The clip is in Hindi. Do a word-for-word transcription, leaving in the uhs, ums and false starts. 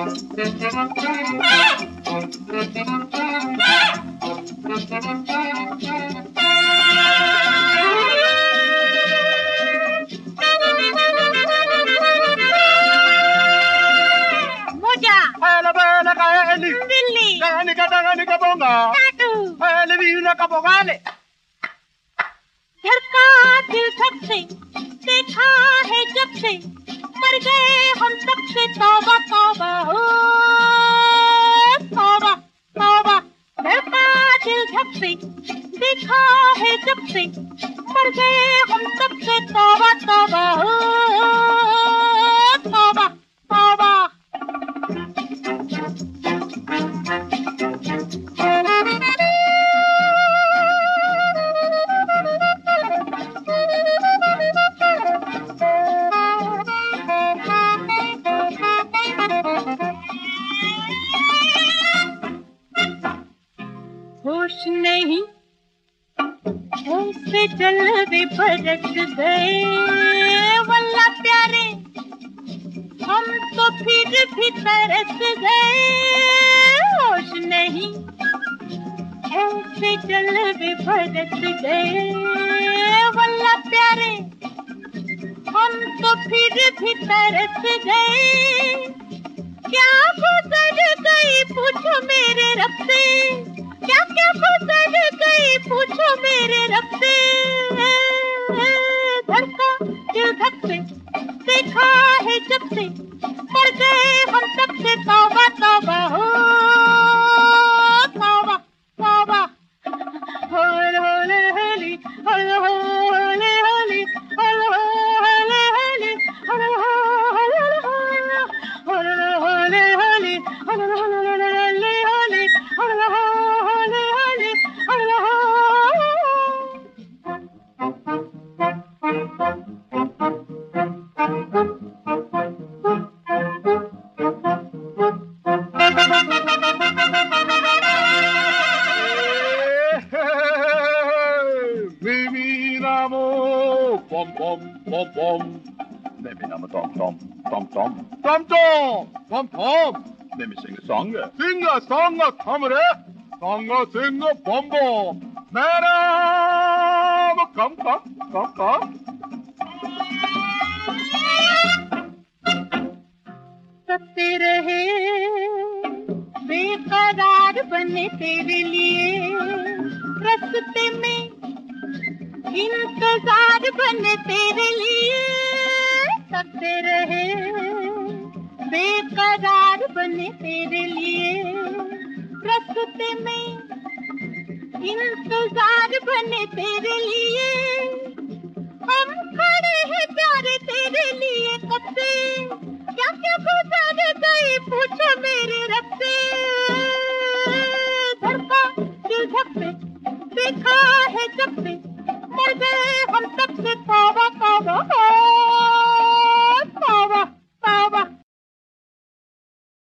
धड़का दिल धक से देखा है जब से मर गए हम तब से तौबा तौबा हो तौबा तौबा धड़का दिल धक से देखा है जब से मर गए हम तब से तौबा तौबा हो तौबा तौबा होश नहीं ऐसे जलवे बरस गए वल्ला प्यारे हम तो फिर भी तरस गए। होश नहीं ऐसे जलवे बरस गए वल्ला प्यारे हम तो फिर भी तरस गए। क्या गुजर गई पूछो मेरे रब से क्या क्या गुजर गई पूछो मेरे रब से। धड़का दिल धक से देखा है जब से मर गए हम तब से तौबा तौबा हो तौबा तौबा होले होले होली होले होले होली होले होले होली होले होले होले होली होले होले Holi Bom bom bom bom. Let me number tom tom tom tom tom tom tom tom. Let me sing a song. Sing a song, Tamare. Song a sing a bombo. Madam, come come come come. सकते रहे बेकरार बने तेरे लिए रास्ते में इंतजार बने तेरे लिए। सकते रहे बेकरार बने तेरे लिए रास्ते में इंतजार बने तेरे लिए। हम खड़े हैं प्यारे तेरे लिए कब से क्या क्या गुजर गई पूछो मेरे रब से। धड़का दिल धक से देखा है जब से मर गए हम तब से तौबा तौबा।